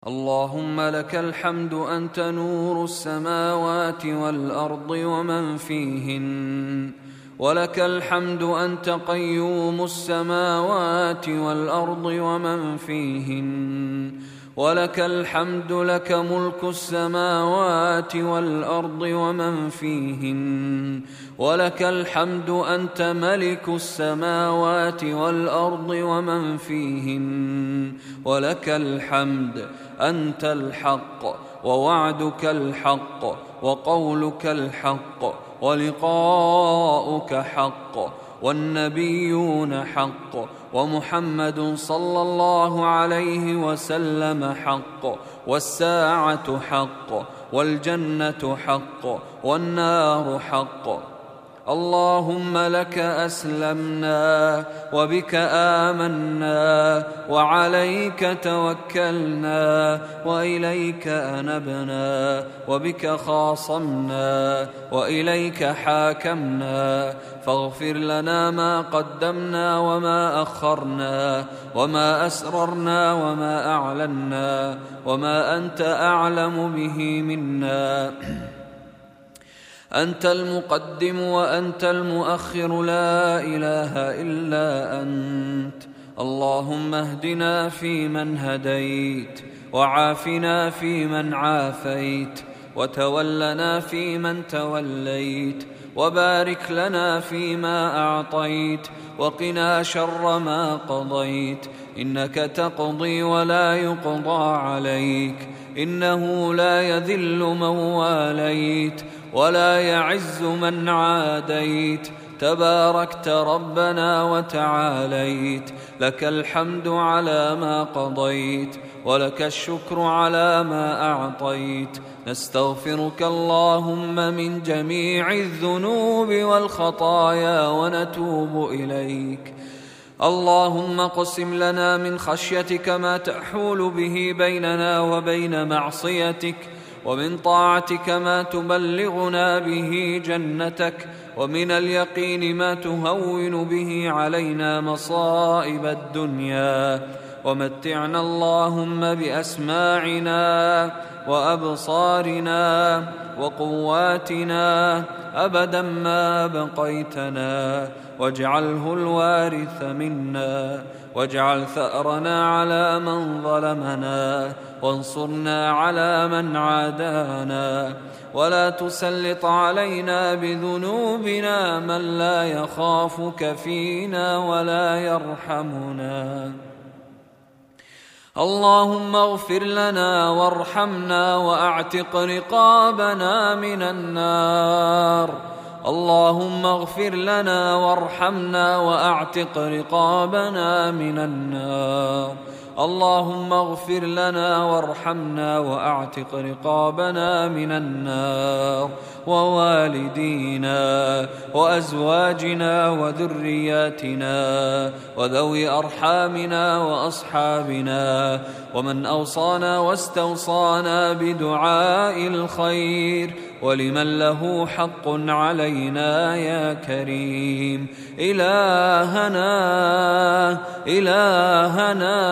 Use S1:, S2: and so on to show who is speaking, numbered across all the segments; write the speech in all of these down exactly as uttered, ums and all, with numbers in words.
S1: اللهم لك الحمد أنت نور السماوات والأرض ومن فيهن، ولك الحمد أنت قيوم السماوات والأرض ومن فيهن، ولك الحمد لك ملك السماوات والأرض ومن فيهن، ولك الحمد أنت ملك السماوات والأرض ومن فيهن، ولك الحمد أنت الحق ووعدك الحق وقولك الحق ولقاؤك حق والنبيون حق ومحمد صلى الله عليه وسلم حق والساعة حق والجنة حق والنار حق. اللهم لك أسلمنا وبك آمنا وعليك توكلنا وإليك أنبنا وبك خاصمنا وإليك حاكمنا، فاغفر لنا ما قدمنا وما أخرنا وما أسررنا وما أعلنا وما أنت أعلم به منا. أنت المقدم وأنت المؤخر، لا إله إلا أنت. اللهم اهدنا فيمن هديت، وعافنا فيمن عافيت، وتولنا فيمن توليت، وبارك لنا فيما أعطيت، وقنا شر ما قضيت، إنك تقضي ولا يقضى عليك، إنه لا يذل من واليت ولا يعز من عاديت، تباركت ربنا وتعاليت، لك الحمد على ما قضيت ولك الشكر على ما أعطيت. نستغفرك اللهم من جميع الذنوب والخطايا ونتوب إليك. اللهم اقسم لنا من خشيتك ما تحول به بيننا وبين معصيتك، ومن طاعتك ما تبلغنا به جنتك، ومن اليقين ما تهون به علينا مصائب الدنيا، ومتعنا اللهم بأسماعنا وأبصارنا وقواتنا أبدا ما بقيتنا، واجعله الوارث منا، واجعل ثأرنا على من ظلمنا، وانصرنا على من عادانا، ولا تسلط علينا بذنوبنا من لا يخافك فينا ولا يرحمنا. اللهم اغفر لنا وارحمنا وأعتق رقابنا من النار. اللهم اغفر لنا وارحمنا وأعتق رقابنا من النار. اللهم اغفر لنا وارحمنا وأعتق رقابنا من النار، ووالدينا وأزواجنا وذرياتنا وذوي أرحامنا وأصحابنا ومن أوصانا واستوصانا بدعاء الخير، ولمن له حق علينا يا كريم. إلهنا إلهنا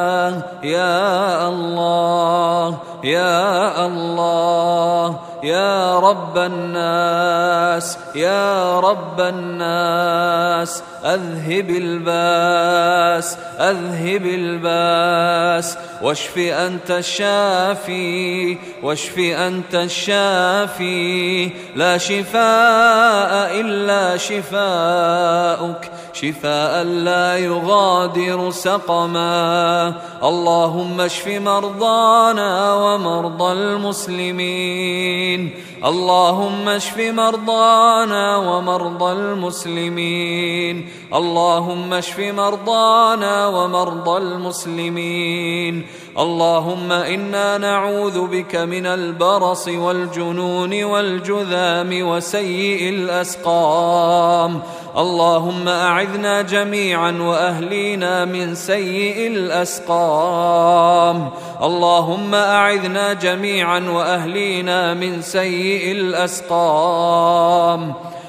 S1: يا الله يا الله يا رب الناس يا رب الناس، أذهب الباس أذهب الباس، واشف أنت الشافي واشف أنت الشافي، لا شفاء إلا شفاؤك، شفاء لا يغادر سقما. اللهم اشف مرضانا ومرضى المسلمين، اللهم اشف مرضانا ومرضى المسلمين، اللهم اشف مرضانا ومرضى المسلمين. اللهم إنا نعوذ بك من البرص والجنون والجذام وسيء الأسقام. اللهم أعذنا جميعا وأهلينا من سيء الأسقام. اللهم أعذنا جميعا وأهلينا من سيء الأسقام.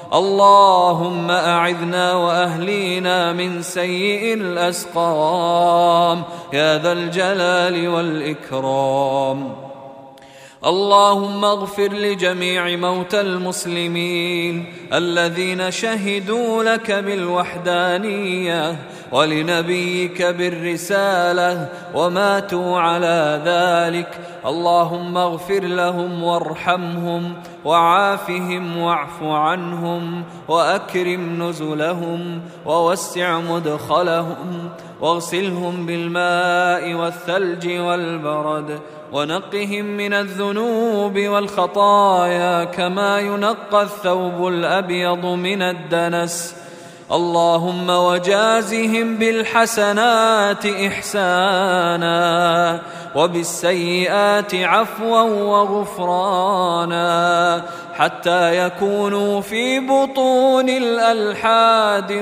S1: اللهم أعذنا وأهلينا من سيء الأسقام يا ذا الجلال والإكرام. اللهم اغفر لجميع موتى المسلمين الذين شهدوا لك بالوحدانية ولنبيك بالرسالة وماتوا على ذلك. اللهم اغفر لهم وارحمهم وعافهم واعف عنهم وأكرم نزلهم ووسع مدخلهم واغسلهم بالماء والثلج والبرد ونقهم من الذنوب والخطايا كما ينقى الثوب الأبيض من الدنس. اللهم وجازهم بالحسنات إحسانا وبالسيئات عفوا وغفرانا حتى يكونوا في بطون الألحاد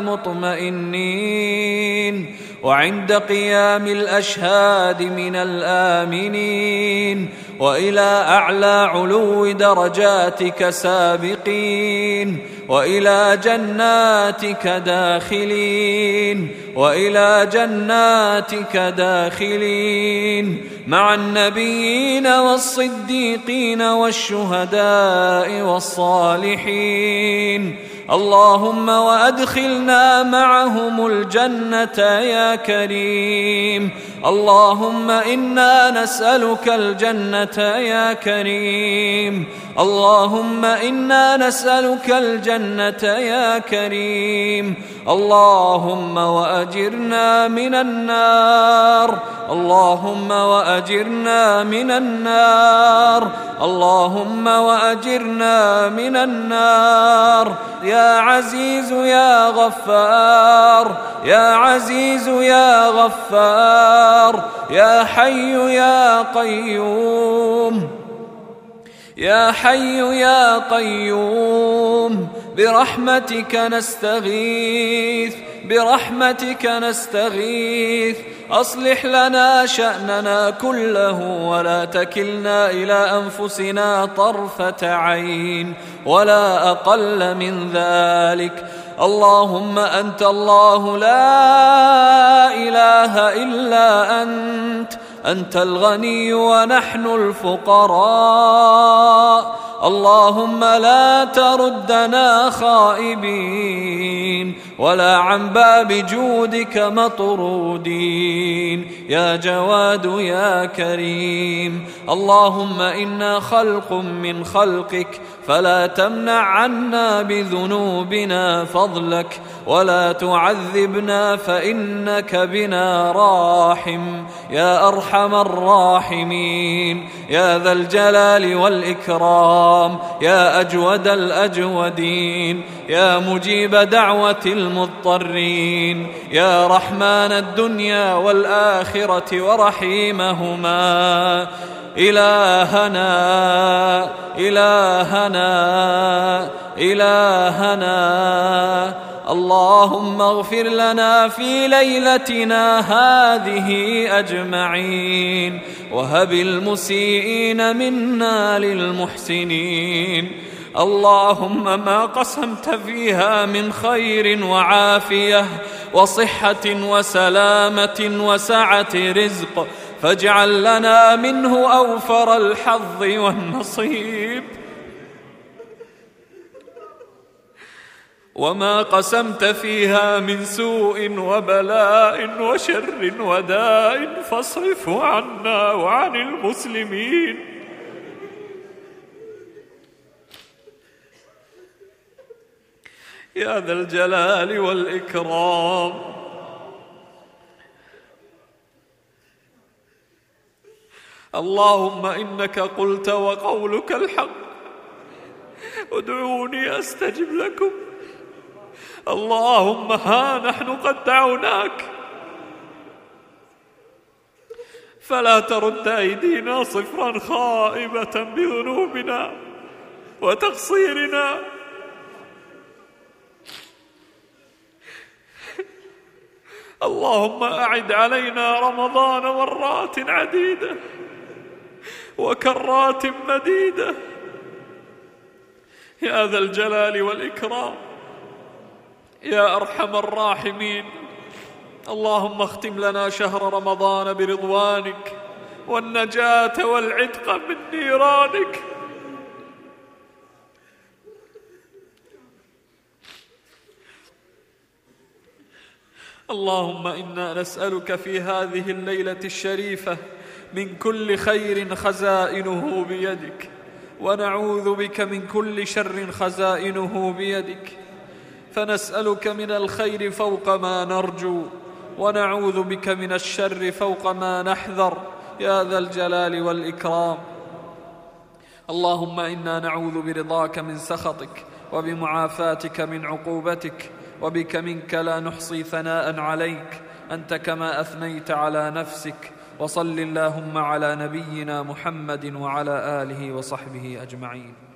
S1: مطمئنين وعند قيام الأشهاد من الآمنين وإلى أعلى علو درجاتك سابقين وإلى جناتك داخلين وإلى جناتك داخلين مع النبيين والصديقين والشهداء والصالحين. اللهم وأدخلنا معهم الجنة يا كريم. اللهم إنا نسألك الجنة يا كريم. اللهم إنا نسألك الجنة يا كريم. اللهم وأجرنا من النار. اللهم وأجرنا من النار. اللهم وأجرنا من النار يا عزيز يا غفار يا عزيز يا غفار يا حي يا قيوم يا حي يا قيوم برحمتك نستغيث برحمتك نستغيث. أصلح لنا شأننا كله ولا تكلنا إلى أنفسنا طرفة عين ولا أقل من ذلك. اللهم أنت الله لا إله إلا أنت أنت الغني ونحن الفقراء. اللهم لا تردنا خائبين ولا عن باب جودك مطرودين يا جواد يا كريم. اللهم إنا خلق من خلقك فلا تمنع عنا بذنوبنا فضلك ولا تعذبنا فإنك بنا راحم يا أرحم الراحمين يا ذا الجلال والإكرام يا أجود الأجودين يا مجيب دعوة المضطرين يا رحمن الدنيا والآخرة ورحيمهما. إلهنا إلهنا إلهنا اللهم اغفر لنا في ليلتنا هذه أجمعين وهب المسيئين منا للمحسنين. اللهم ما قسمت فيها من خير وعافية وصحة وسلامة وسعة رزق فاجعل لنا منه أوفر الحظ والنصيب. وما قسمت فيها من سوء وبلاء وشر وداء فاصرفه عنا وعن المسلمين. يا ذا الجلال والإكرام. اللهم إنك قلت وقولك الحق ادعوني أستجب لكم. اللهم ها نحن قد دعوناك فلا ترد أيدينا صفرا خائبة بذنوبنا وتقصيرنا. اللهم أعد علينا رمضان مرات عديدة وكرات مديدة يا ذا الجلال والإكرام يا أرحم الراحمين. اللهم اختم لنا شهر رمضان برضوانك والنجاة والعتق من نيرانك. اللهم إنا نسألك في هذه الليلة الشريفة من كل خير خزائنه بيدك، ونعوذ بك من كل شر خزائنه بيدك، فنسألك من الخير فوق ما نرجو، ونعوذ بك من الشر فوق ما نحذر يا ذا الجلال والإكرام. اللهم إنا نعوذ برضاك من سخطك، وبمعافاتك من عقوبتك، وبك منك لا نحصي ثناء عليك أنت كما أثنيت على نفسك. وصل اللهم على نبينا محمد وعلى آله وصحبه أجمعين.